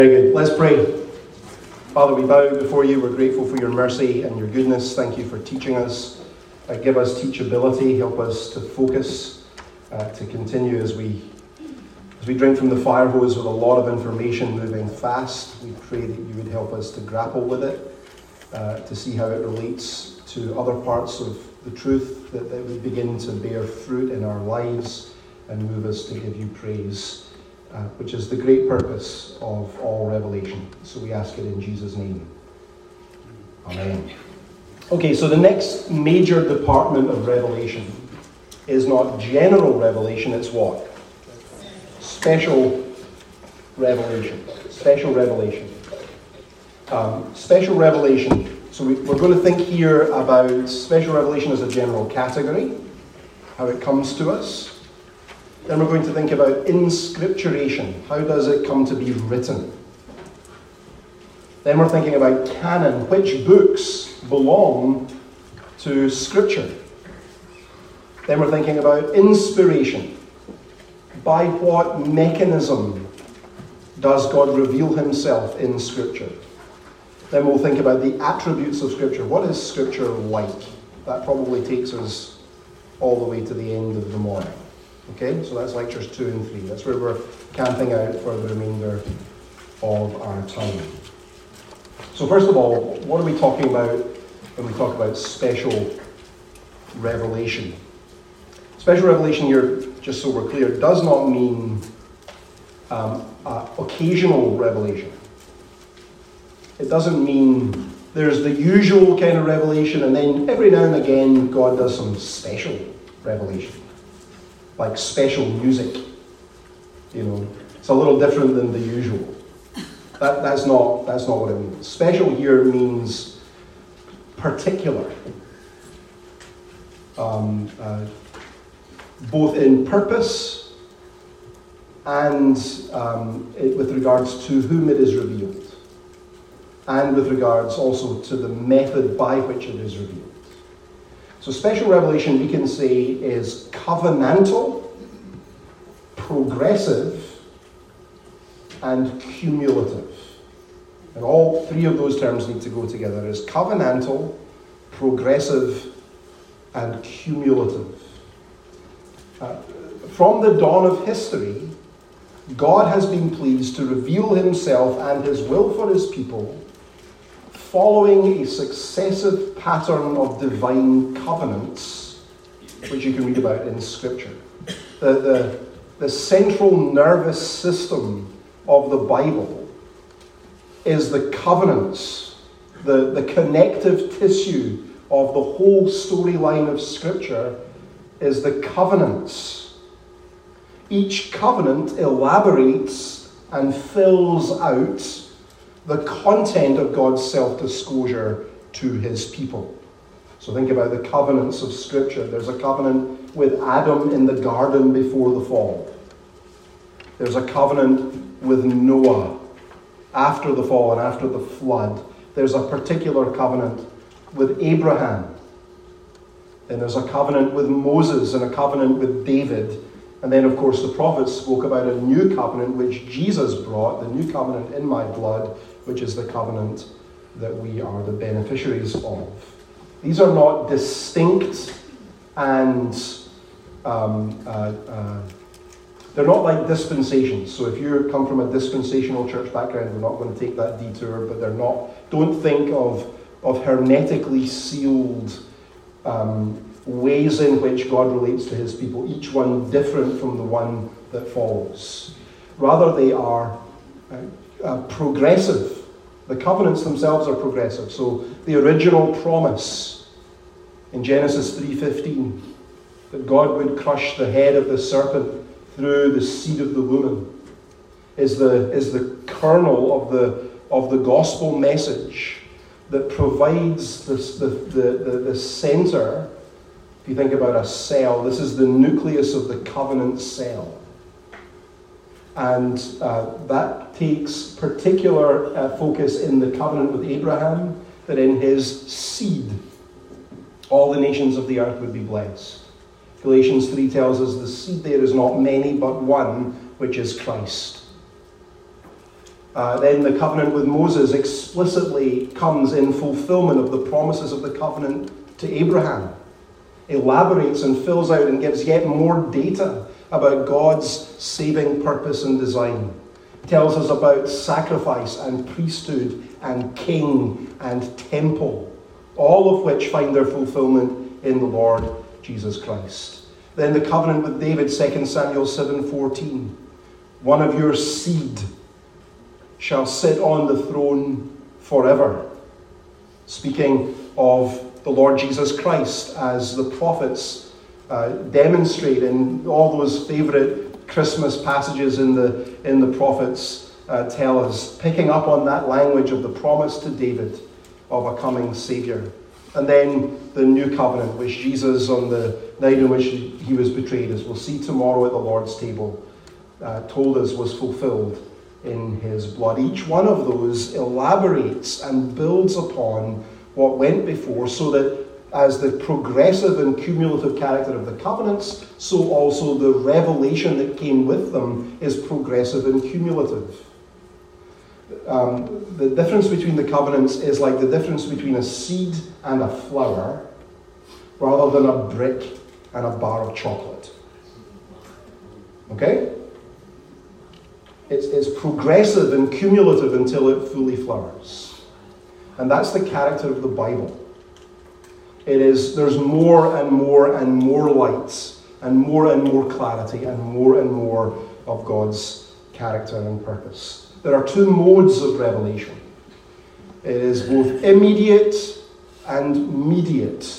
Very good. Let's pray. Father, we bow before you. We're grateful for your mercy and your goodness. Thank you for teaching us. Give us teachability. Help us to focus, to continue as we drink from the fire hose with a lot of information moving fast. We pray that you would help us to grapple with it, to see how it relates to other parts of the truth, that they would begin to bear fruit in our lives and move us to give you praise, which is the great purpose of all revelation. So we ask it in Jesus' name. Amen. Okay, so the next major department of revelation is not general revelation, it's what? Special revelation. Special revelation. Special revelation. So we're going to think here about special revelation as a general category, how it comes to us. Then we're going to think about inscripturation. How does it come to be written? Then we're thinking about canon. Which books belong to Scripture? Then we're thinking about inspiration. By what mechanism does God reveal himself in Scripture? Then we'll think about the attributes of Scripture. What is Scripture like? That probably takes us all the way to the end of the morning. Okay, so that's lectures 2 and 3. That's where we're camping out for the remainder of our time. So first of all, what are we talking about when we talk about special revelation? Special revelation here, just so we're clear, does not mean occasional revelation. It doesn't mean there's the usual kind of revelation and then every now and again God does some special revelation. Like special music, it's a little different than the usual. That's not what it means. Special here means particular, both in purpose and with regards to whom it is revealed, and with regards also to the method by which it is revealed. So special revelation, we can say, is covenantal, progressive, and cumulative. And all three of those terms need to go together. Is covenantal, progressive, and cumulative. From the dawn of history, God has been pleased to reveal himself and his will for his people following a successive pattern of divine covenants, which you can read about in Scripture. The central nervous system of the Bible is the covenants, the connective tissue of the whole storyline of Scripture is the covenants. Each covenant elaborates and fills out the content of God's self-disclosure to his people. So think about the covenants of Scripture. There's a covenant with Adam in the garden before the fall. There's a covenant with Noah after the fall and after the flood. There's a particular covenant with Abraham. Then there's a covenant with Moses and a covenant with David. And then, of course, the prophets spoke about a new covenant which Jesus brought, the new covenant in my blood, which is the covenant that we are the beneficiaries of. These are not distinct and they're not like dispensations. So if you come from a dispensational church background, we're not going to take that detour, but they're not. Don't think of hermetically sealed ways in which God relates to his people, each one different from the one that follows. Rather, they are progressive. The covenants themselves are progressive. So the original promise in Genesis 3:15, that God would crush the head of the serpent through the seed of the woman, is the kernel of the gospel message that provides the center. If you think about a cell, this is the nucleus of the covenant cell. And that takes particular focus in the covenant with Abraham, that in his seed all the nations of the earth would be blessed. Galatians 3 tells us the seed there is not many but one, which is Christ. Then the covenant with Moses explicitly comes in fulfillment of the promises of the covenant to Abraham. Elaborates and fills out and gives yet more data about God's saving purpose and design. Tells us about sacrifice and priesthood and king and temple, all of which find their fulfillment in the Lord Jesus Christ. Then the covenant with David, 2 Samuel 7:14. One of your seed shall sit on the throne forever. Speaking of the Lord Jesus Christ, as the prophets demonstrate in all those favourite Christmas passages in the prophets tell us, picking up on that language of the promise to David of a coming Saviour. And then the new covenant, which Jesus, on the night in which he was betrayed, as we'll see tomorrow at the Lord's table, told us was fulfilled in his blood. Each one of those elaborates and builds upon what went before, so that as the progressive and cumulative character of the covenants, so also the revelation that came with them is progressive and cumulative. The difference between the covenants is like the difference between a seed and a flower, rather than a brick and a bar of chocolate. Okay? It's progressive and cumulative until it fully flowers. And that's the character of the Bible. There's more and more and more light, and more clarity, and more of God's character and purpose. There are two modes of revelation. It is both immediate and mediate.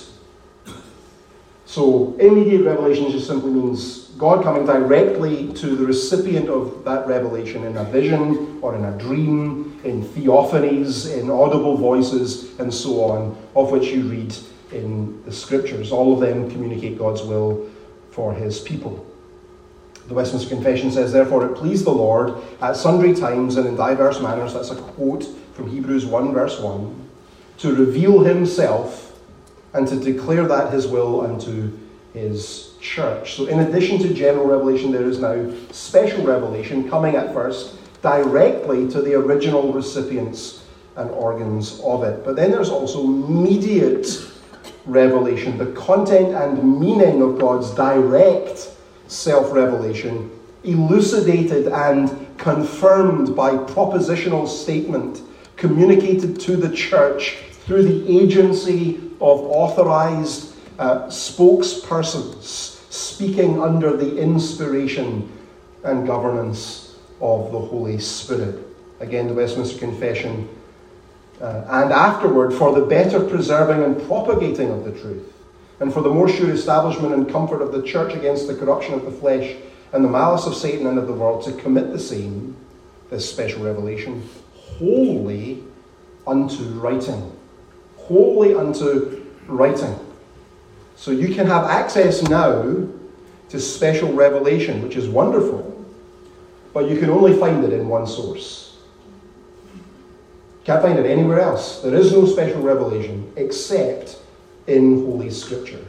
So immediate revelation just simply means God coming directly to the recipient of that revelation in a vision or in a dream, in theophanies, in audible voices, and so on, of which you read in the Scriptures. All of them communicate God's will for his people. The Westminster Confession says, therefore it pleased the Lord at sundry times and in diverse manners, that's a quote from Hebrews 1 verse 1, to reveal himself and to declare that his will unto his church. So in addition to general revelation, there is now special revelation coming at first directly to the original recipients and organs of it. But then there's also mediate revelation, the content and meaning of God's direct self-revelation, elucidated and confirmed by propositional statement, communicated to the church through the agency of authorized spokespersons speaking under the inspiration and governance of the Holy Spirit. Again, the Westminster Confession. And afterward, for the better preserving and propagating of the truth, and for the more sure establishment and comfort of the church against the corruption of the flesh and the malice of Satan and of the world, to commit the same, this special revelation, wholly unto writing. Wholly unto writing. So you can have access now to special revelation, which is wonderful, but you can only find it in one source. Can't find it anywhere else. There is no special revelation except in Holy Scripture.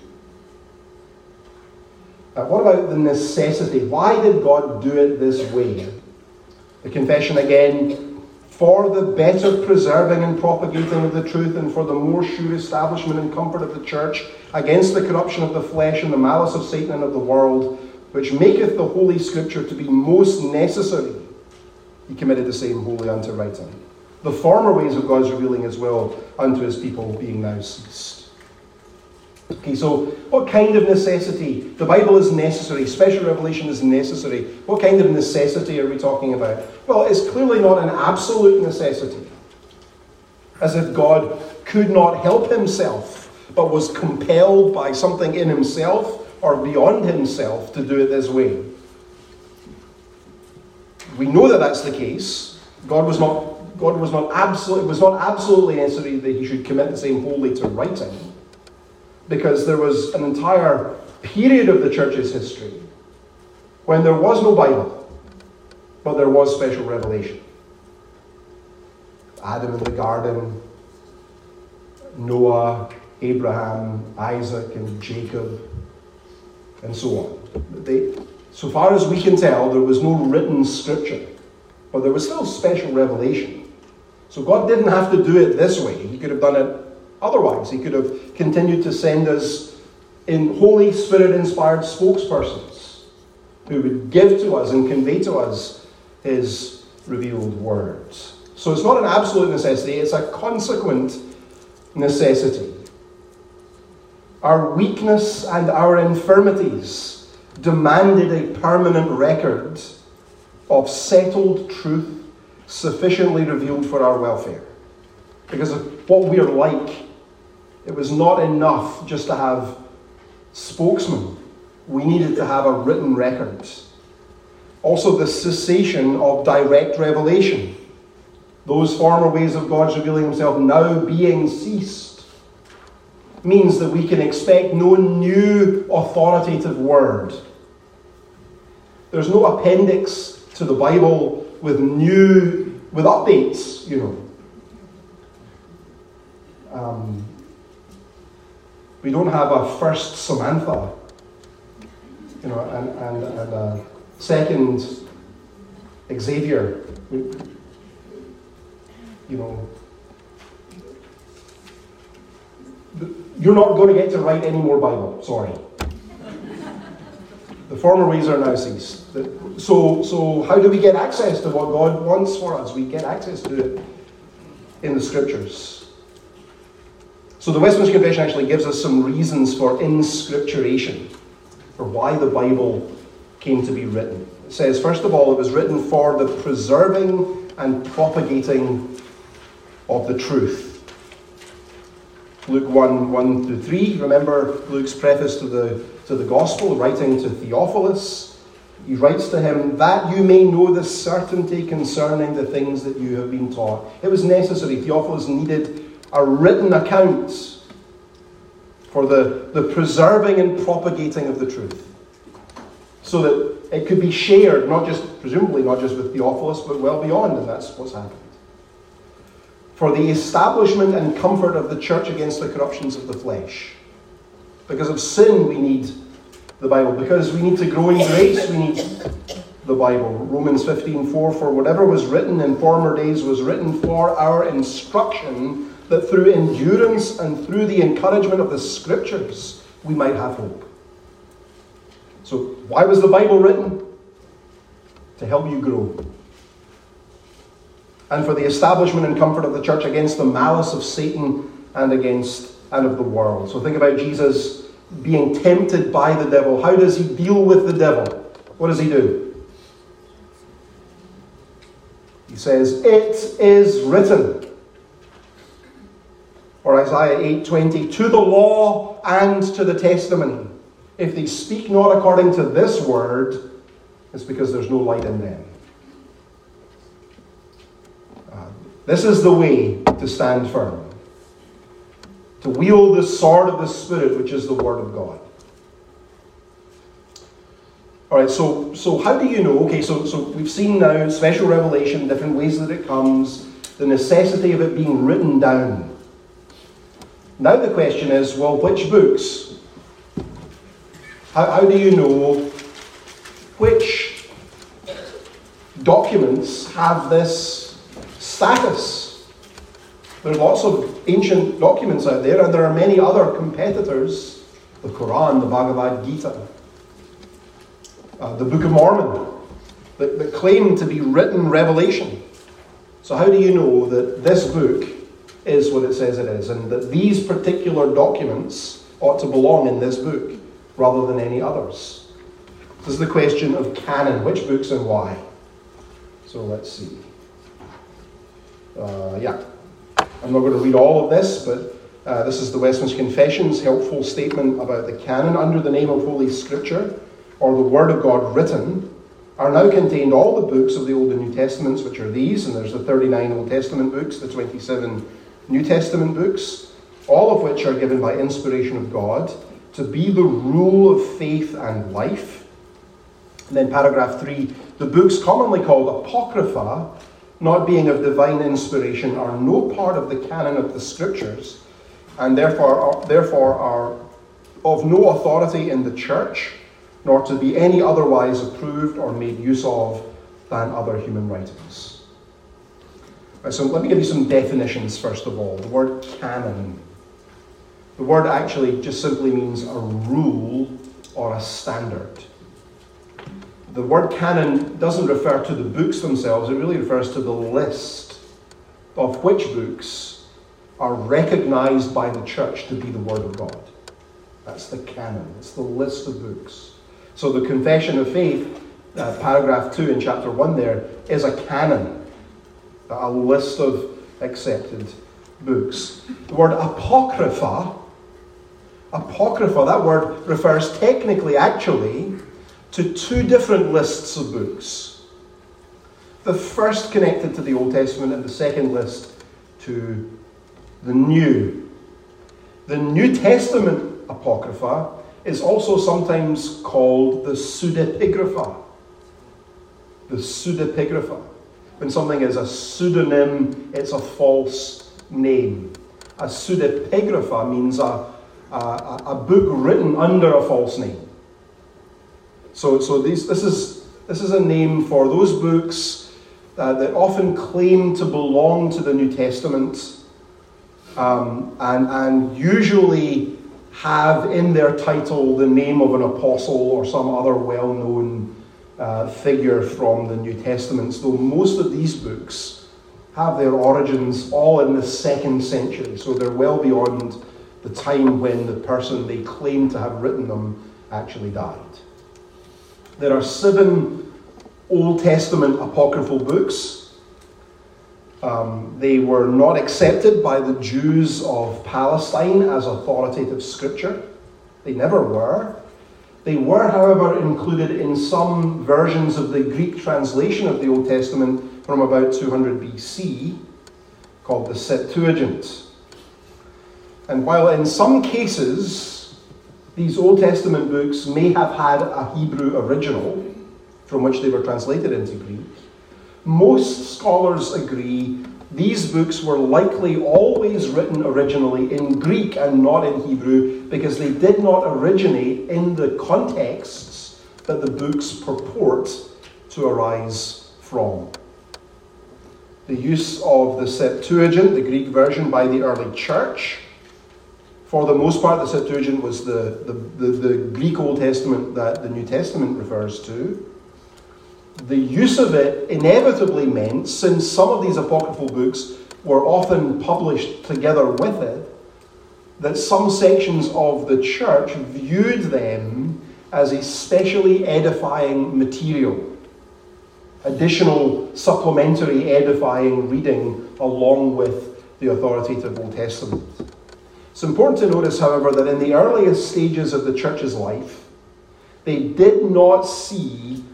What about the necessity? Why did God do it this way? The confession again, for the better preserving and propagating of the truth, and for the more sure establishment and comfort of the church against the corruption of the flesh and the malice of Satan and of the world, which maketh the Holy Scripture to be most necessary, he committed the same wholly unto writing. The former ways of God's revealing his will unto his people being now ceased. Okay, so what kind of necessity? The Bible is necessary. Special revelation is necessary. What kind of necessity are we talking about? Well, it's clearly not an absolute necessity. As if God could not help himself, but was compelled by something in himself or beyond himself to do it this way. We know that that's the case. It was not absolutely necessary that he should commit the same wholly to writing, because there was an entire period of the church's history when there was no Bible, but there was special revelation. Adam in the garden, Noah, Abraham, Isaac, and Jacob, and so on. So far as we can tell, there was no written scripture but there was still special revelation. So God didn't have to do it this way. He could have done it otherwise. He could have continued to send us in Holy Spirit-inspired spokespersons who would give to us and convey to us his revealed words. So it's not an absolute necessity, it's a consequent necessity. Our weakness and our infirmities demanded a permanent record of settled truth sufficiently revealed for our welfare. Because of what we are like, it was not enough just to have spokesmen. We needed to have a written record. Also, the cessation of direct revelation. Those former ways of God's revealing himself now being ceased means that we can expect no new authoritative word. There's no appendix to the Bible with updates, we don't have a first Samantha, and a second Xavier. You're not going to get to write any more Bible, sorry. The former ways are now ceased. So how do we get access to what God wants for us? We get access to it in the Scriptures. So the Westminster Confession actually gives us some reasons for inscripturation, for why the Bible came to be written. It says, first of all, it was written for the preserving and propagating of the truth. Luke 1:1-3. Remember Luke's preface to the Gospel, writing to Theophilus. He writes to him, that you may know the certainty concerning the things that you have been taught. It was necessary. Theophilus needed a written account for the preserving and propagating of the truth, so that it could be shared, presumably not just with Theophilus, but well beyond, and that's what's happened. For the establishment and comfort of the church against the corruptions of the flesh. Because of sin, we need the Bible. Because we need to grow in grace, we need the Bible. Romans 15:4, for whatever was written in former days was written for our instruction, that through endurance and through the encouragement of the Scriptures, we might have hope. So, why was the Bible written? To help you grow. And for the establishment and comfort of the church against the malice of Satan and of the world. So think about Jesus being tempted by the devil. How does he deal with the devil? What does he do? He says, it is written. Or Isaiah 8:20, to the law and to the testimony. If they speak not according to this word, it's because there's no light in them. This is the way to stand firm. To wield the sword of the Spirit, which is the Word of God. Alright, so how do you know? Okay, so we've seen now special revelation, different ways that it comes, the necessity of it being written down. Now the question is, well, which books? How do you know which documents have this status? There are lots of ancient documents out there, and there are many other competitors. The Quran, the Bhagavad Gita, the Book of Mormon, that claim to be written revelation. So how do you know that this book is what it says it is, and that these particular documents ought to belong in this book rather than any others? This is the question of canon. Which books and why? So let's see. I'm not going to read all of this, but this is the Westminster Confession's helpful statement about the canon. Under the name of Holy Scripture, or the Word of God written, are now contained all the books of the Old and New Testaments, which are these, and there's the 39 Old Testament books, the 27 New Testament books, all of which are given by inspiration of God, to be the rule of faith and life. And then paragraph 3, the books commonly called Apocrypha, not being of divine inspiration, are no part of the canon of the Scriptures, and therefore are of no authority in the church, nor to be any otherwise approved or made use of than other human writings. Right, so let me give you some definitions first of all. The word canon. The word actually just simply means a rule or a standard. The word canon doesn't refer to the books themselves, it really refers to the list of which books are recognized by the church to be the Word of God. That's the canon, it's the list of books. So the Confession of Faith, paragraph 2 in chapter 1 there, is a canon, a list of accepted books. The word apocrypha, that word refers technically, actually, to two different lists of books. The first connected to the Old Testament and the second list to the New. The New Testament apocrypha is also sometimes called the pseudepigrapha. The pseudepigrapha. When something is a pseudonym, it's a false name. A pseudepigrapha means a book written under a false name. So this is a name for those books that often claim to belong to the New Testament and usually have in their title the name of an apostle or some other well-known figure from the New Testament. Though most of these books have their origins all in the 2nd century, so they're well beyond the time when the person they claim to have written them actually died. There are 7 Old Testament apocryphal books. They were not accepted by the Jews of Palestine as authoritative scripture. They never were. They were, however, included in some versions of the Greek translation of the Old Testament from about 200 BC, called the Septuagint. And while in some cases these Old Testament books may have had a Hebrew original from which they were translated into Greek, most scholars agree these books were likely always written originally in Greek and not in Hebrew because they did not originate in the contexts that the books purport to arise from. The use of the Septuagint, the Greek version, by the early church, for the most part, the Septuagint was the Greek Old Testament that the New Testament refers to. The use of it inevitably meant, since some of these apocryphal books were often published together with it, that some sections of the church viewed them as especially edifying material, additional supplementary edifying reading along with the authoritative Old Testament. It's important to notice, however, that in the earliest stages of the church's life, they did not see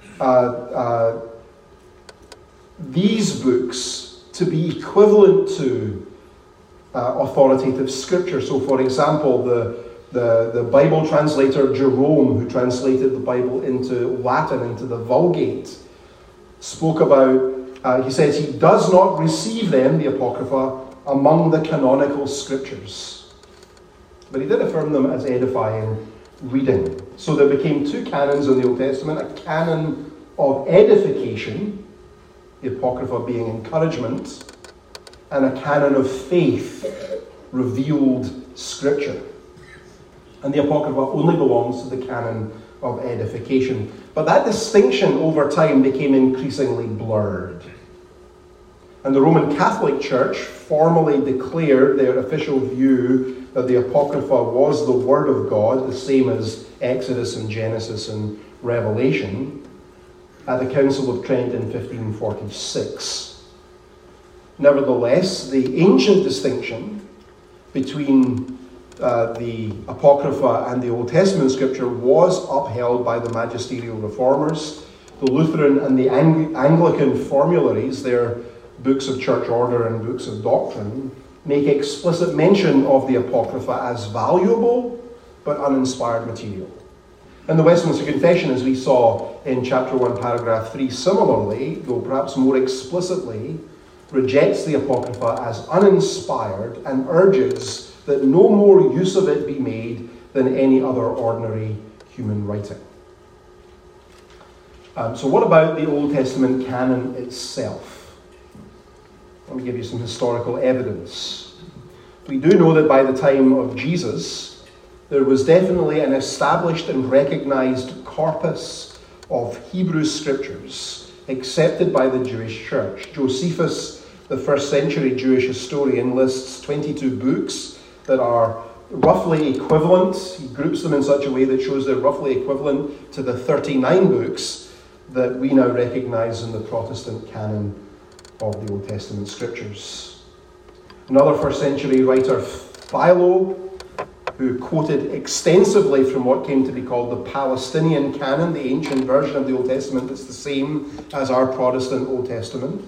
these books to be equivalent to authoritative scripture. So, for example, the Bible translator Jerome, who translated the Bible into Latin, into the Vulgate, spoke about, he says, he does not receive them, the Apocrypha, among the canonical scriptures. But he did affirm them as edifying reading. So there became 2 canons in the Old Testament, a canon of edification, the Apocrypha being encouragement, and a canon of faith, revealed scripture. And the Apocrypha only belongs to the canon of edification. But that distinction over time became increasingly blurred. And the Roman Catholic Church formally declared their official view that the Apocrypha was the Word of God, the same as Exodus and Genesis and Revelation, at the Council of Trent in 1546. Nevertheless, the ancient distinction between the Apocrypha and the Old Testament scripture was upheld by the magisterial reformers. The Lutheran and the Anglican formularies, their books of church order and books of doctrine, make explicit mention of the Apocrypha as valuable but uninspired material. And the Westminster Confession, as we saw in chapter 1, paragraph 3, similarly, though perhaps more explicitly, rejects the Apocrypha as uninspired and urges that no more use of it be made than any other ordinary human writing. So what about the Old Testament canon itself? Let me give you some historical evidence. We do know that by the time of Jesus, there was definitely an established and recognized corpus of Hebrew scriptures accepted by the Jewish church. Josephus, the first century Jewish historian, lists 22 books that are roughly equivalent. He groups them in such a way that shows they're roughly equivalent to the 39 books that we now recognize in the Protestant canon of the Old Testament scriptures. Another first century writer, Philo, who quoted extensively from what came to be called the Palestinian canon, the ancient version of the Old Testament that's the same as our Protestant Old Testament,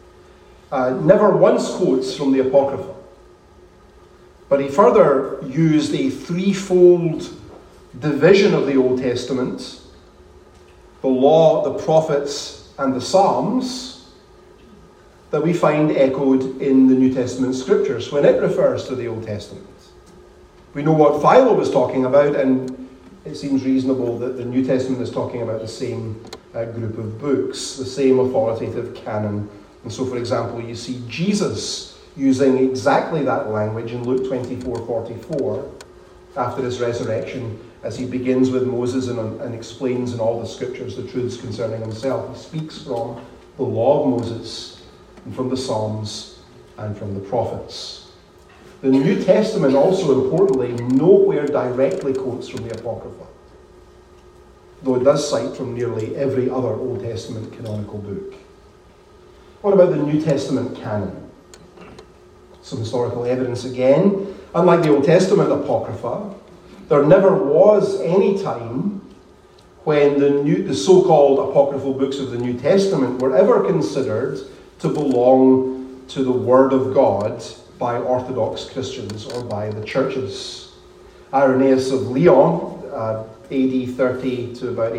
never once quotes from the Apocrypha. But he further used a threefold division of the Old Testament: the law, the prophets, and the Psalms, that we find echoed in the New Testament scriptures when it refers to the Old Testament. We know what Philo was talking about, and it seems reasonable that the New Testament is talking about the same group of books, the same authoritative canon. And so, for example, you see Jesus using exactly that language in Luke 24:44 after his resurrection, as he begins with Moses and explains in all the scriptures the truths concerning himself. He speaks from the law of Moses and from the Psalms and from the prophets. The New Testament also, importantly, nowhere directly quotes from the Apocrypha, though it does cite from nearly every other Old Testament canonical book. What about the New Testament canon? Some historical evidence again. Unlike the Old Testament Apocrypha, there never was any time when the so-called apocryphal books of the New Testament were ever considered to belong to the Word of God by Orthodox Christians or by the churches. Irenaeus of Lyon, AD 30 to about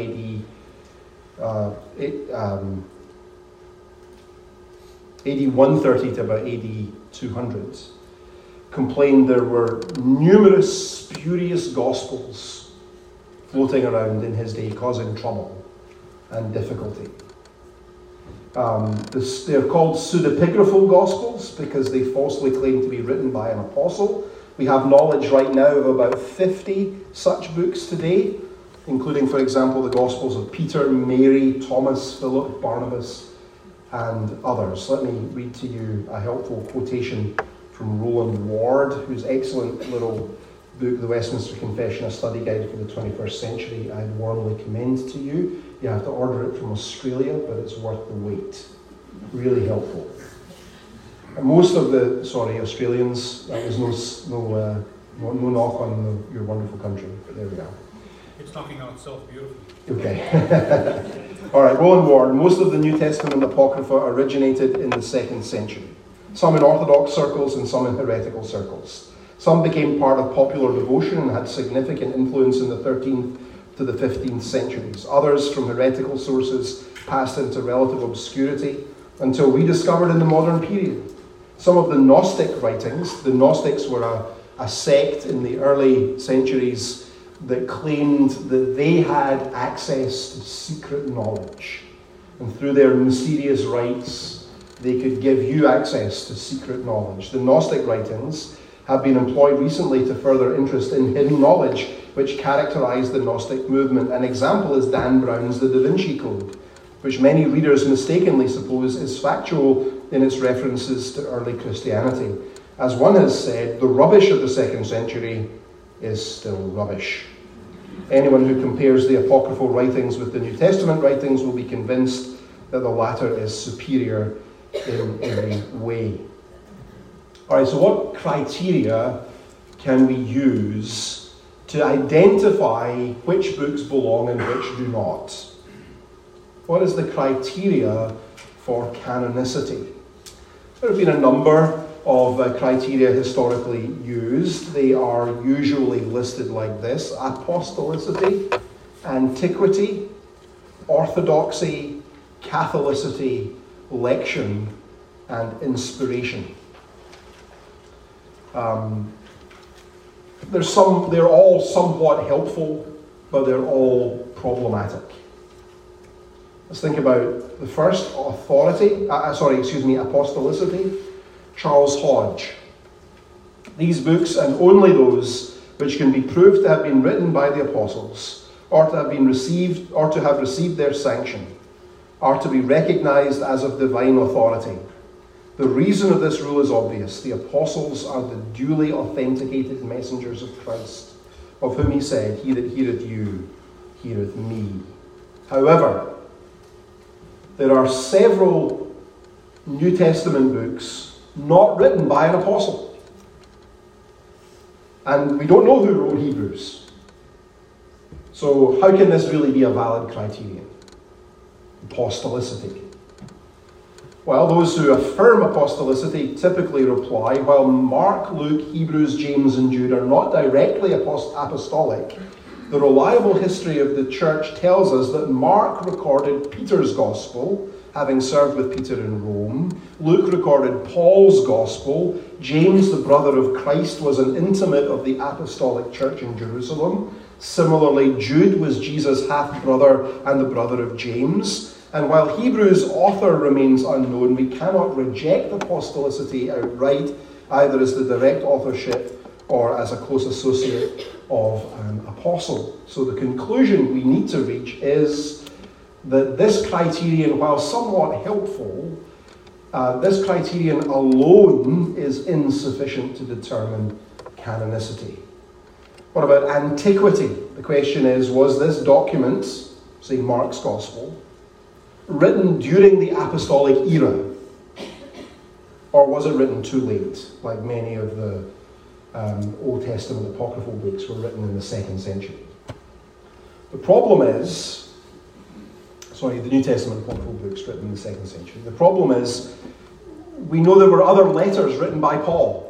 AD 130 to about AD 200, complained there were numerous spurious gospels floating around in his day, causing trouble and difficulty. They're called pseudepigraphal gospels because they falsely claim to be written by an apostle. We have knowledge right now of about 50 such books today, including, for example, the Gospels of Peter, Mary, Thomas, Philip, Barnabas, and others. Let me read to you a helpful quotation from Roland Ward, whose excellent little book, The Westminster Confession, a study guide for the 21st century, I warmly commend to you. You have to order it from Australia, but it's worth the wait. Really helpful. And most of the, Australians, that was no knock on your wonderful country, but there we go. It's knocking on itself beautifully. Okay. All right, Roland Ward. Most of the New Testament Apocrypha originated in the 2nd century. Some in Orthodox circles and some in heretical circles. Some became part of popular devotion and had significant influence in the 13th to the 15th centuries. Others, from heretical sources, passed into relative obscurity until rediscovered in the modern period. Some of the Gnostic writings, the Gnostics were a sect in the early centuries that claimed that they had access to secret knowledge. And through their mysterious rites, they could give you access to secret knowledge. The Gnostic writings have been employed recently to further interest in hidden knowledge, which characterized the Gnostic movement. An example is Dan Brown's The Da Vinci Code, which many readers mistakenly suppose is factual in its references to early Christianity. As one has said, the rubbish of the 2nd century is still rubbish. Anyone who compares the apocryphal writings with the New Testament writings will be convinced that the latter is superior in every way. All right, so what criteria can we use to identify which books belong and which do not? What is the criteria for canonicity? There have been a number of criteria historically used. They are usually listed like this: apostolicity, antiquity, orthodoxy, catholicity, lection, and inspiration. They're all somewhat helpful, but they're all problematic. Let's think about the first apostolicity, Charles Hodge. These books, and only those which can be proved to have been written by the apostles, or to have received their sanction, are to be recognized as of divine authority. The reason of this rule is obvious. The apostles are the duly authenticated messengers of Christ, of whom he said, "He that heareth you, heareth me." However, there are several New Testament books not written by an apostle. And we don't know who wrote Hebrews. So how can this really be a valid criterion? Apostolicity. Well, those who affirm apostolicity typically reply, while Mark, Luke, Hebrews, James, and Jude are not directly apostolic, the reliable history of the church tells us that Mark recorded Peter's gospel, having served with Peter in Rome. Luke recorded Paul's gospel. James, the brother of Christ, was an intimate of the apostolic church in Jerusalem. Similarly, Jude was Jesus' half-brother and the brother of James. And while Hebrews' author remains unknown, we cannot reject apostolicity outright, either as the direct authorship or as a close associate of an apostle. So the conclusion we need to reach is that this criterion, while somewhat helpful, this criterion alone is insufficient to determine canonicity. What about antiquity? The question is, was this document, say Mark's Gospel, written during the apostolic era? Or was it written too late, like many of the Old Testament apocryphal books were written in the 2nd century? The problem is, the New Testament apocryphal books written in the 2nd century. The problem is, we know there were other letters written by Paul.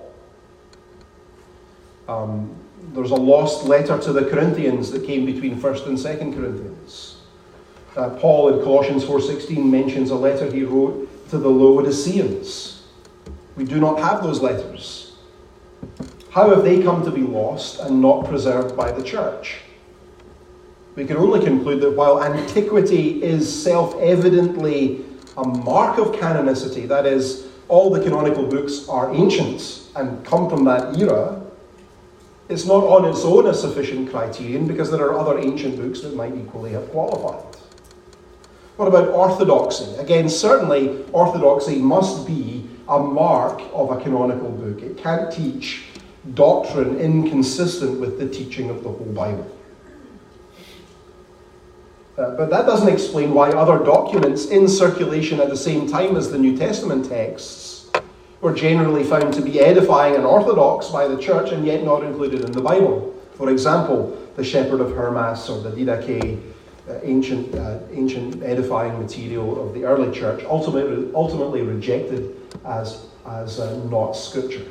There's a lost letter to the Corinthians that came between 1st and 2nd Corinthians. Paul in Colossians 4:16 mentions a letter he wrote to the Laodiceans. We do not have those letters. How have they come to be lost and not preserved by the church? We can only conclude that while antiquity is self-evidently a mark of canonicity, that is, all the canonical books are ancient and come from that era, it's not on its own a sufficient criterion because there are other ancient books that might equally have qualified. What about orthodoxy? Again, certainly orthodoxy must be a mark of a canonical book. It can't teach doctrine inconsistent with the teaching of the whole Bible. But that doesn't explain why other documents in circulation at the same time as the New Testament texts were generally found to be edifying and orthodox by the church and yet not included in the Bible. For example, the Shepherd of Hermas or the Didache, ancient edifying material of the early church, ultimately rejected as not scripture.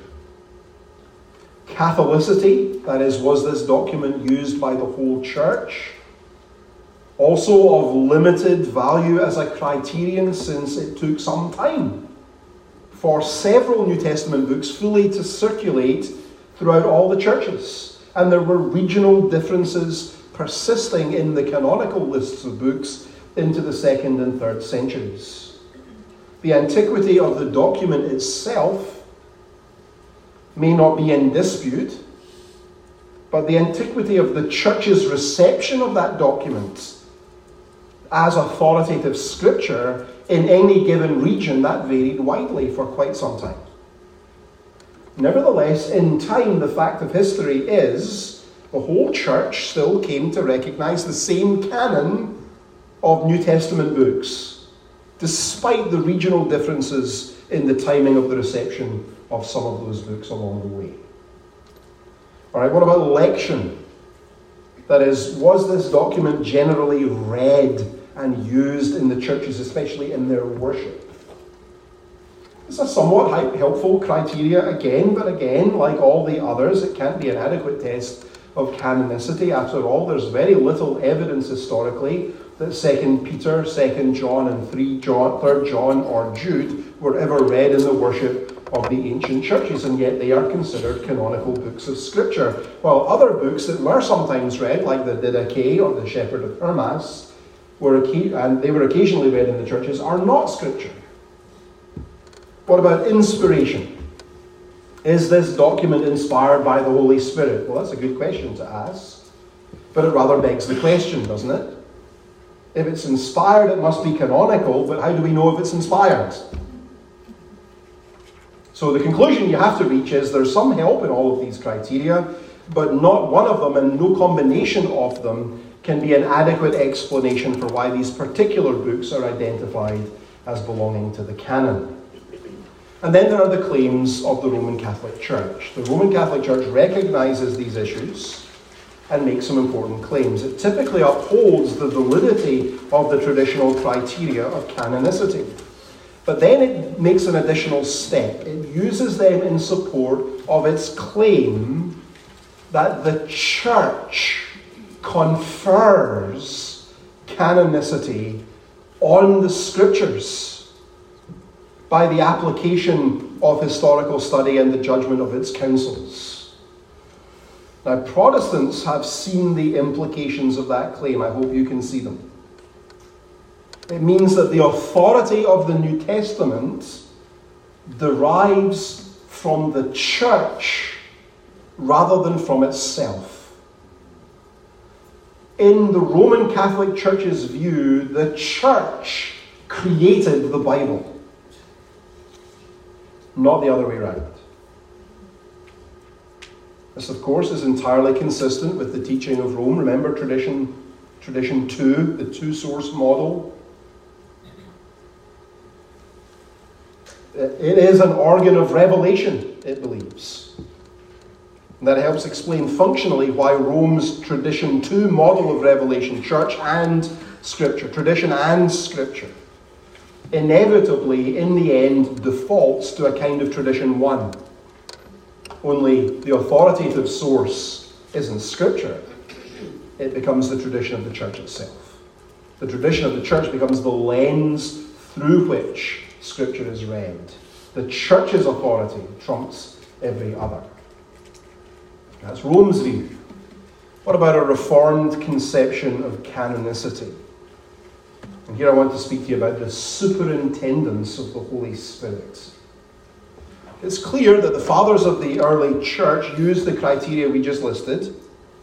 Catholicity, that is, was this document used by the whole church? Also of limited value as a criterion, since it took some time for several New Testament books fully to circulate throughout all the churches. And there were regional differences persisting in the canonical lists of books into the 2nd and 3rd centuries. The antiquity of the document itself may not be in dispute, but the antiquity of the church's reception of that document as authoritative scripture in any given region, that varied widely for quite some time. Nevertheless, in time, the fact of history is the whole church still came to recognize the same canon of New Testament books, despite the regional differences in the timing of the reception of some of those books along the way. All right, what about election? That is, was this document generally read and used in the churches, especially in their worship? It's a somewhat helpful criteria again, but again, like all the others, it can't be an adequate test of canonicity. After all, there's very little evidence historically that 2 Peter, 2 John, and 3 John, 3 John, or Jude were ever read in the worship of the ancient churches, and yet they are considered canonical books of Scripture. While other books that were sometimes read, like the Didache or the Shepherd of Hermas, and they were occasionally read in the churches, are not Scripture. What about inspiration? Is this document inspired by the Holy Spirit? Well, that's a good question to ask, but it rather begs the question, doesn't it? If it's inspired, it must be canonical, but how do we know if it's inspired? So the conclusion you have to reach is there's some help in all of these criteria, but not one of them and no combination of them can be an adequate explanation for why these particular books are identified as belonging to the canon. And then there are the claims of the Roman Catholic Church. The Roman Catholic Church recognizes these issues and makes some important claims. It typically upholds the validity of the traditional criteria of canonicity. But then it makes an additional step. It uses them in support of its claim that the Church confers canonicity on the Scriptures by the application of historical study and the judgment of its councils. Now, Protestants have seen the implications of that claim. I hope you can see them. It means that the authority of the New Testament derives from the Church rather than from itself. In the Roman Catholic Church's view, the Church created the Bible, not the other way around. This, of course, is entirely consistent with the teaching of Rome. Remember tradition 2, the two-source model. It is an organ of revelation, it believes. And that helps explain functionally why Rome's tradition 2 model of revelation, church and Scripture, tradition and Scripture, inevitably, in the end, defaults to a kind of tradition 1. Only the authoritative source isn't Scripture. It becomes the tradition of the church itself. The tradition of the church becomes the lens through which Scripture is read. The church's authority trumps every other. That's Rome's view. What about a reformed conception of canonicity? And here I want to speak to you about the superintendence of the Holy Spirit. It's clear that the fathers of the early church used the criteria we just listed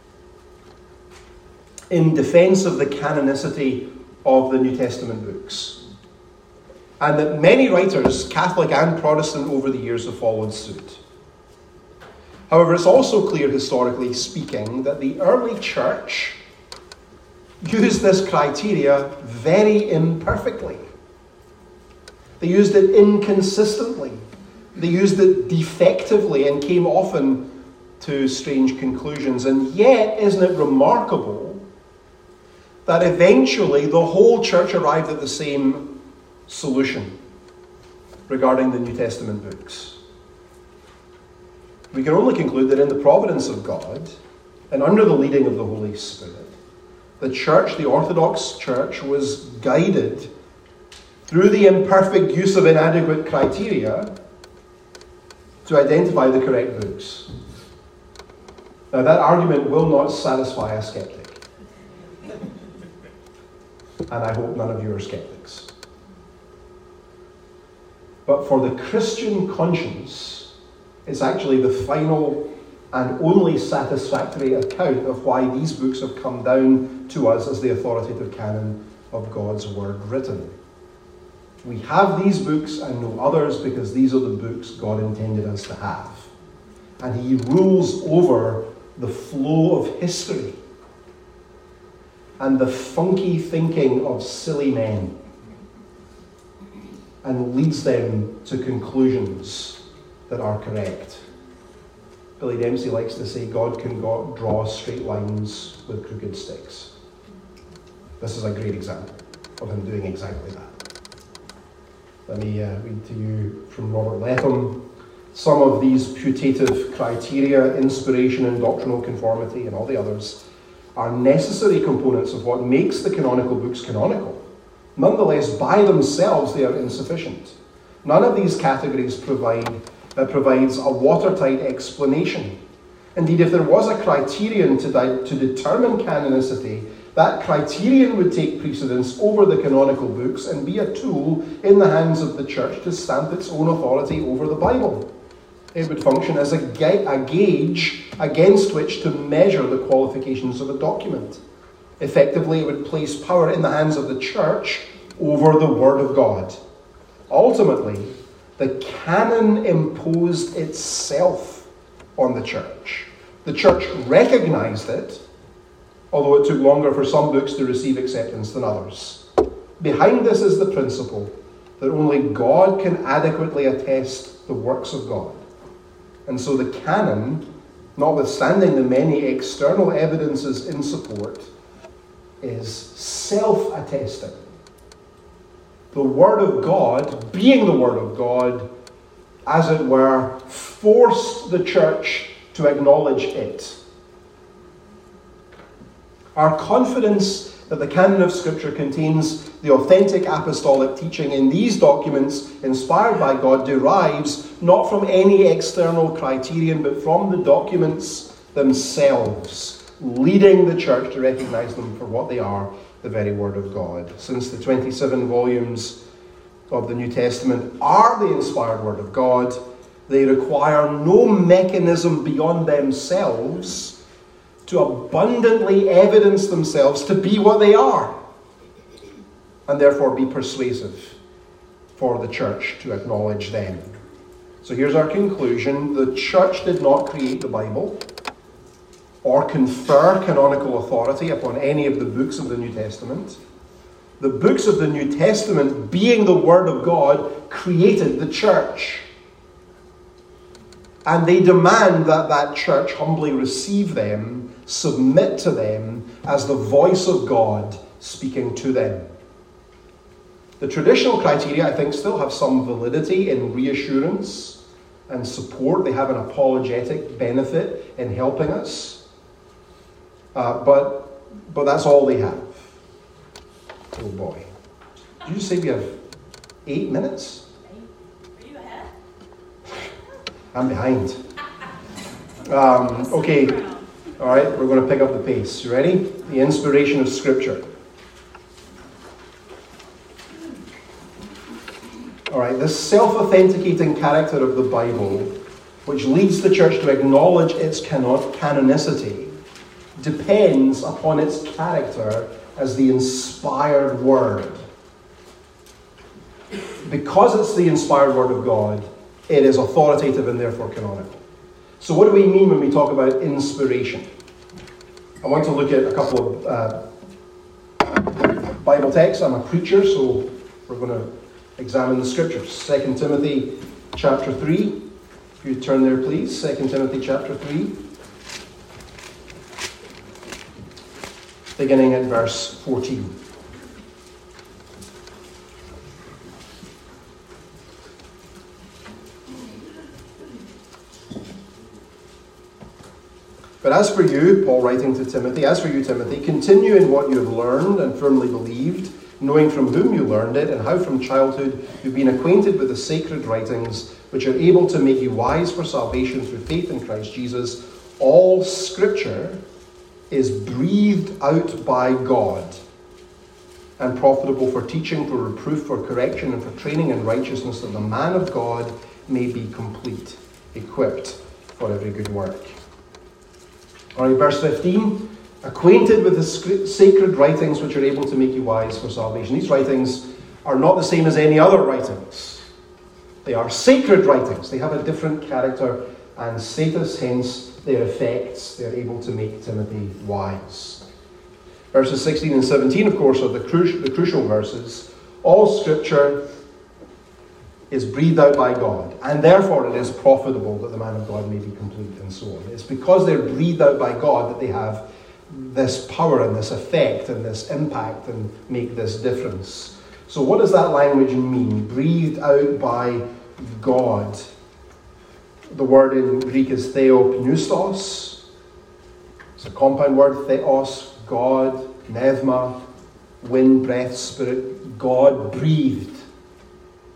in defense of the canonicity of the New Testament books. And that many writers, Catholic and Protestant, over the years have followed suit. However, it's also clear, historically speaking, that the early church used this criteria very imperfectly. They used it inconsistently. They used it defectively and came often to strange conclusions. And yet, isn't it remarkable that eventually the whole church arrived at the same solution regarding the New Testament books? We can only conclude that in the providence of God and under the leading of the Holy Spirit, the church, the Orthodox Church, was guided through the imperfect use of inadequate criteria to identify the correct books. Now, that argument will not satisfy a skeptic. And I hope none of you are skeptics. But for the Christian conscience, it's actually the final and only satisfactory account of why these books have come down to us as the authoritative canon of God's Word written. We have these books and no others because these are the books God intended us to have. And He rules over the flow of history and the funky thinking of silly men and leads them to conclusions that are correct. Billy Dempsey likes to say God can draw straight lines with crooked sticks. This is a great example of Him doing exactly that. Let me read to you from Robert Letham. Some of these putative criteria, inspiration and doctrinal conformity and all the others, are necessary components of what makes the canonical books canonical. Nonetheless, by themselves, they are insufficient. None of these categories provides a watertight explanation. Indeed, if there was a criterion to determine canonicity that criterion would take precedence over the canonical books and be a tool in the hands of the church to stamp its own authority over the Bible. It would function as a gauge against which to measure the qualifications of a document. Effectively, it would place power in the hands of the church over the Word of God. Ultimately, the canon imposed itself on the church. The church recognized it, although it took longer for some books to receive acceptance than others. Behind this is the principle that only God can adequately attest the works of God. And so the canon, notwithstanding the many external evidences in support, is self-attesting. The Word of God, being the Word of God, as it were, forced the church to acknowledge it. Our confidence that the canon of Scripture contains the authentic apostolic teaching in these documents inspired by God derives not from any external criterion, but from the documents themselves, leading the church to recognize them for what they are, the very Word of God. Since the 27 volumes of the New Testament are the inspired Word of God, they require no mechanism beyond themselves to abundantly evidence themselves to be what they are, and therefore be persuasive for the church to acknowledge them. So here's our conclusion. The church did not create the Bible or confer canonical authority upon any of the books of the New Testament. The books of the New Testament, being the Word of God, created the church. And they demand that that church humbly receive them, submit to them as the voice of God speaking to them. The traditional criteria, I think, still have some validity in reassurance and support. They have an apologetic benefit in helping us. But that's all they have. Oh boy. Did you just say we have 8 minutes? Are you ahead? I'm behind. Okay. All right, we're going to pick up the pace. You ready? The inspiration of Scripture. All right, this self-authenticating character of the Bible, which leads the church to acknowledge its canonicity, depends upon its character as the inspired Word. Because it's the inspired Word of God, it is authoritative and therefore canonical. So what do we mean when we talk about inspiration? I want to look at a couple of Bible texts. I'm a preacher, so we're going to examine the Scriptures. 2 Timothy chapter 3. If you turn there, please. 2 Timothy chapter 3. Beginning at verse 14. But as for you, Paul writing to Timothy, as for you, Timothy, continue in what you have learned and firmly believed, knowing from whom you learned it, and how from childhood you've been acquainted with the sacred writings, which are able to make you wise for salvation through faith in Christ Jesus. All Scripture is breathed out by God and profitable for teaching, for reproof, for correction, and for training in righteousness, that the man of God may be complete, equipped for every good work. All right, verse 15. Acquainted with the sacred writings which are able to make you wise for salvation. These writings are not the same as any other writings. They are sacred writings. They have a different character and status, hence their effects. They're able to make Timothy wise. Verses 16 and 17, of course, are the crucial verses. All Scripture is breathed out by God, and therefore it is profitable that the man of God may be complete, and so on. It's because they're breathed out by God that they have this power and this effect and this impact and make this difference. So what does that language mean? Breathed out by God. The word in Greek is theopneustos. It's a compound word, theos, God, pneuma, wind, breath, spirit. God breathed.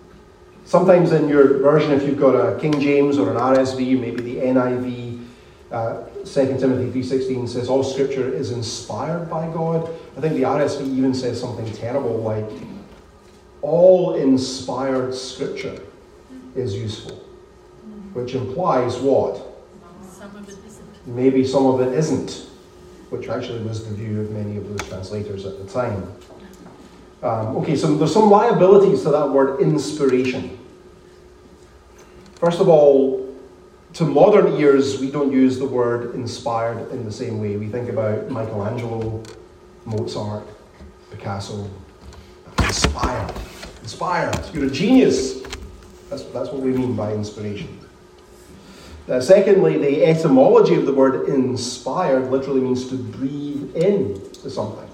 Sometimes in your version, if you've got a King James or an RSV, maybe the NIV, 2 Timothy 3:16 says all Scripture is inspired by God. I think the RSV even says something terrible like, all inspired Scripture is useful. Which implies what? Some of it isn't. Maybe some of it isn't, which actually was the view of many of those translators at the time. Okay, so there's some liabilities to that word inspiration. First of all, to modern ears, we don't use the word inspired in the same way. We think about Michelangelo, Mozart, Picasso. Inspired. Inspired. You're a genius. That's what we mean by inspiration. Secondly, the etymology of the word inspired literally means to breathe in to something.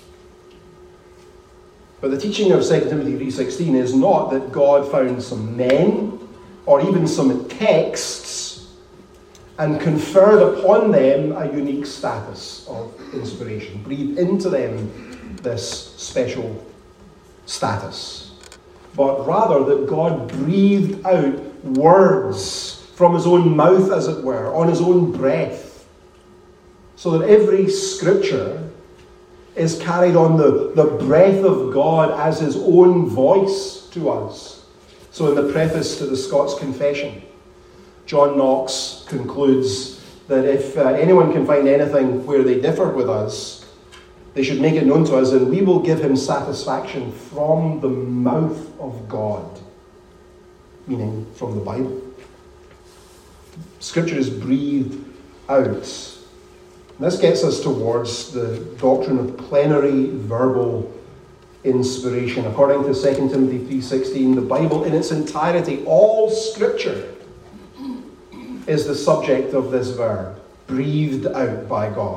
But the teaching of 2 Timothy 3:16 is not that God found some men or even some texts and conferred upon them a unique status of inspiration. Breathed into them this special status. But rather that God breathed out words from his own mouth, as it were, on his own breath, so that every Scripture is carried on the breath of God as his own voice to us. So in the preface to the Scots Confession, John Knox concludes that if anyone can find anything where they differ with us, they should make it known to us, and we will give him satisfaction from the mouth of God, meaning from the Bible. Scripture is breathed out. And this gets us towards the doctrine of plenary verbal inspiration. According to 2 Timothy 3:16, the Bible in its entirety, all Scripture, is the subject of this verb, breathed out by God.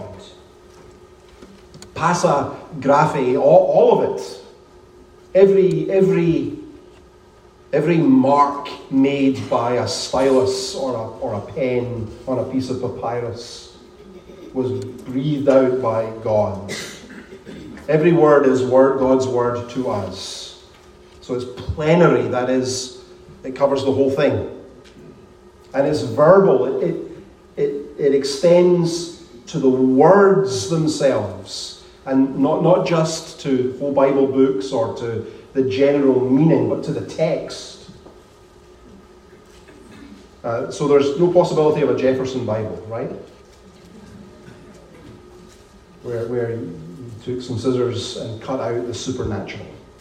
Passa graphe, all of it. Every mark made by a stylus or a pen on a piece of papyrus was breathed out by God. Every word is God's word to us. So it's plenary, that is, it covers the whole thing. And it's verbal, it extends to the words themselves, and not just to whole Bible books or to the general meaning, but to the text. So there's no possibility of a Jefferson Bible, right? Where you took some scissors and cut out the supernatural.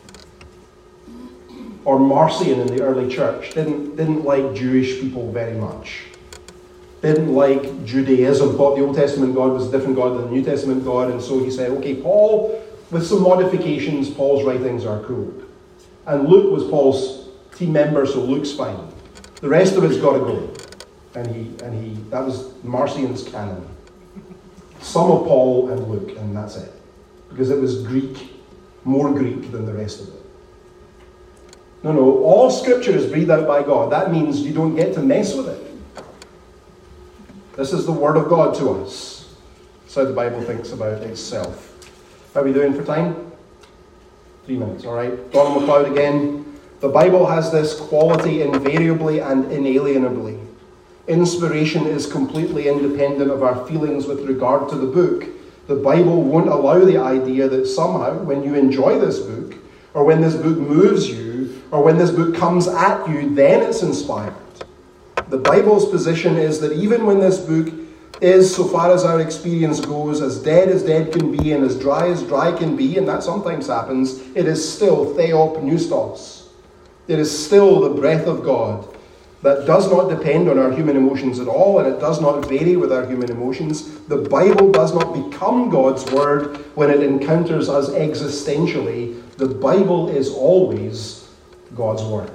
Or Marcion in the early church didn't like Jewish people very much. Didn't like Judaism, thought the Old Testament God was a different God than the New Testament God, and so he said, okay, Paul, with some modifications, Paul's writings are cool. And Luke was Paul's team member, so Luke's fine. The rest of it's got to go. And that was Marcion's canon. Some of Paul and Luke, and that's it. Because it was Greek, more Greek than the rest of it. No, all Scripture is breathed out by God. That means you don't get to mess with it. This is the Word of God to us. That's how the Bible thinks about itself. How are we doing for time? 3 minutes, all right. Donald MacLeod again. The Bible has this quality invariably and inalienably. Inspiration is completely independent of our feelings with regard to the book. The Bible won't allow the idea that somehow, when you enjoy this book, or when this book moves you, or when this book comes at you, then it's inspired. The Bible's position is that even when this book is, so far as our experience goes, as dead can be and as dry can be, and that sometimes happens, it is still theopneustos. It is still the breath of God that does not depend on our human emotions at all, and it does not vary with our human emotions. The Bible does not become God's word when it encounters us existentially. The Bible is always God's word.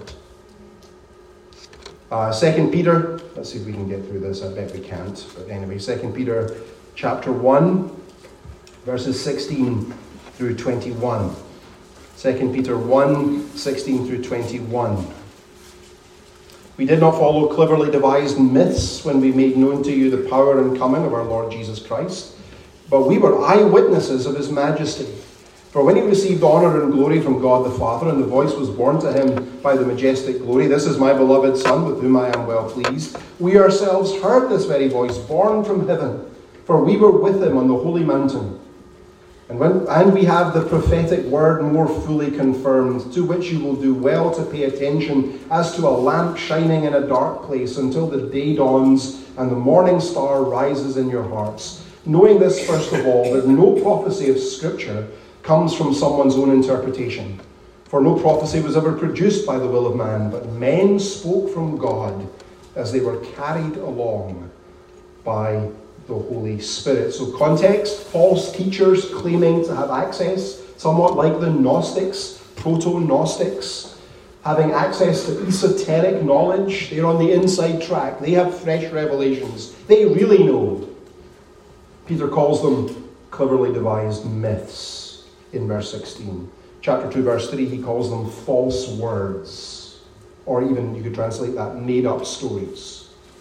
2 Peter, let's see if we can get through this. I bet we can't. But anyway, 2 Peter chapter 1, verses 16 through 21. 2 Peter 1, 16 through 21. We did not follow cleverly devised myths when we made known to you the power and coming of our Lord Jesus Christ, but we were eyewitnesses of his majesty. For when he received honor and glory from God the Father, and the voice was borne to him by the majestic glory, "This is my beloved Son, with whom I am well pleased," we ourselves heard this very voice borne from heaven, for we were with him on the holy mountain. And we have the prophetic word more fully confirmed, to which you will do well to pay attention, as to a lamp shining in a dark place, until the day dawns and the morning star rises in your hearts. Knowing this, first of all, that no prophecy of Scripture comes from someone's own interpretation. For no prophecy was ever produced by the will of man, but men spoke from God as they were carried along by the Holy Spirit. So context, false teachers claiming to have access, somewhat like the Gnostics, proto-Gnostics, having access to esoteric knowledge. They're on the inside track. They have fresh revelations. They really know. Peter calls them cleverly devised myths in verse 16. Chapter 2, verse 3, he calls them false words. Or even, you could translate that, made-up stories.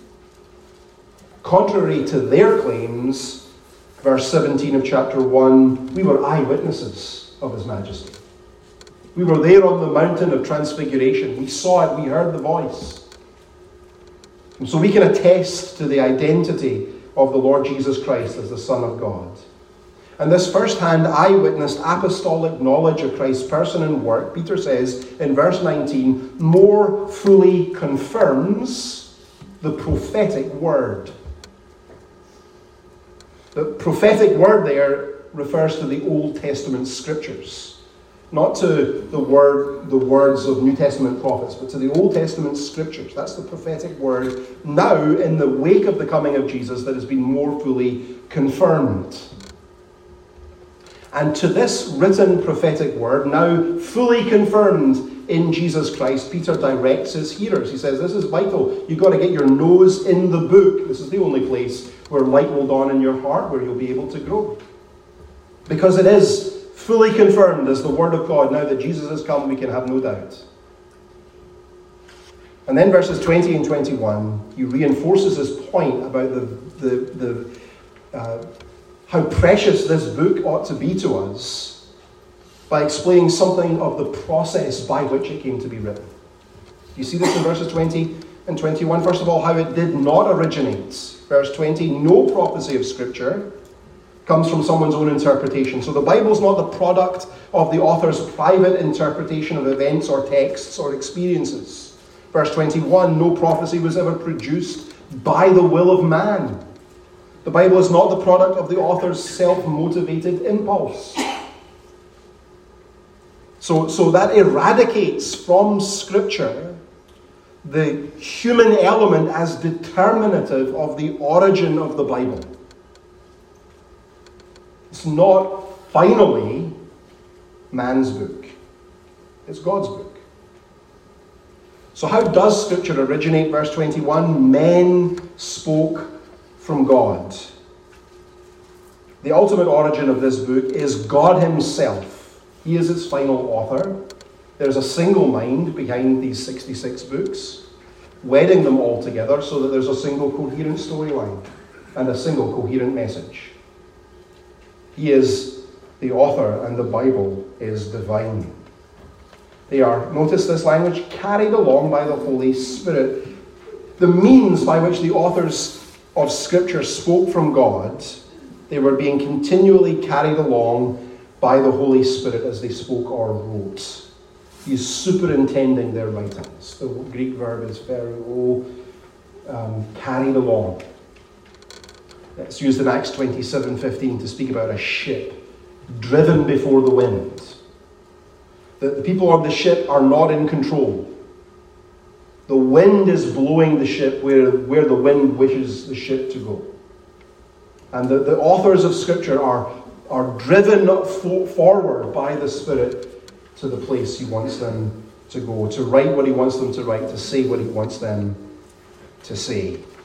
Contrary to their claims, verse 17 of chapter 1, we were eyewitnesses of his majesty. We were there on the mountain of transfiguration. We saw it, we heard the voice. And so we can attest to the identity of the Lord Jesus Christ as the Son of God. And this first-hand eyewitness apostolic knowledge of Christ's person and work, Peter says in verse 19, more fully confirms the prophetic word. The prophetic word there refers to the Old Testament scriptures, not to the words of New Testament prophets, but to the Old Testament scriptures. That's the prophetic word now in the wake of the coming of Jesus that has been more fully confirmed. And to this written prophetic word, now fully confirmed in Jesus Christ, Peter directs his hearers. He says, this is vital. You've got to get your nose in the book. This is the only place where light will dawn in your heart, where you'll be able to grow. Because it is fully confirmed as the Word of God. Now that Jesus has come, we can have no doubt. And then verses 20 and 21, he reinforces his point about how precious this book ought to be to us by explaining something of the process by which it came to be written. You see this in verses 20 and 21. First of all, how it did not originate. Verse 20, no prophecy of Scripture comes from someone's own interpretation. So the Bible's not the product of the author's private interpretation of events or texts or experiences. Verse 21, no prophecy was ever produced by the will of man. The Bible is not the product of the author's self-motivated impulse. So that eradicates from Scripture the human element as determinative of the origin of the Bible. It's not finally man's book. It's God's book. So how does Scripture originate? Verse 21, men spoke from God. The ultimate origin of this book is God himself. He is its final author. There's a single mind behind these 66 books, wedding them all together so that there's a single coherent storyline and a single coherent message. He is the author, and the Bible is divine. They are, notice this language, carried along by the Holy Spirit. The means by which the authors of Scripture spoke from God, they were being continually carried along by the Holy Spirit as they spoke or wrote. He is superintending their writings. The Greek verb is carried along. It's used in Acts 27:15 to speak about a ship driven before the wind. The people on the ship are not in control. The wind is blowing the ship where the wind wishes the ship to go. And the authors of Scripture are driven forward by the Spirit to the place he wants them to go, to write what he wants them to write, to say what he wants them to say.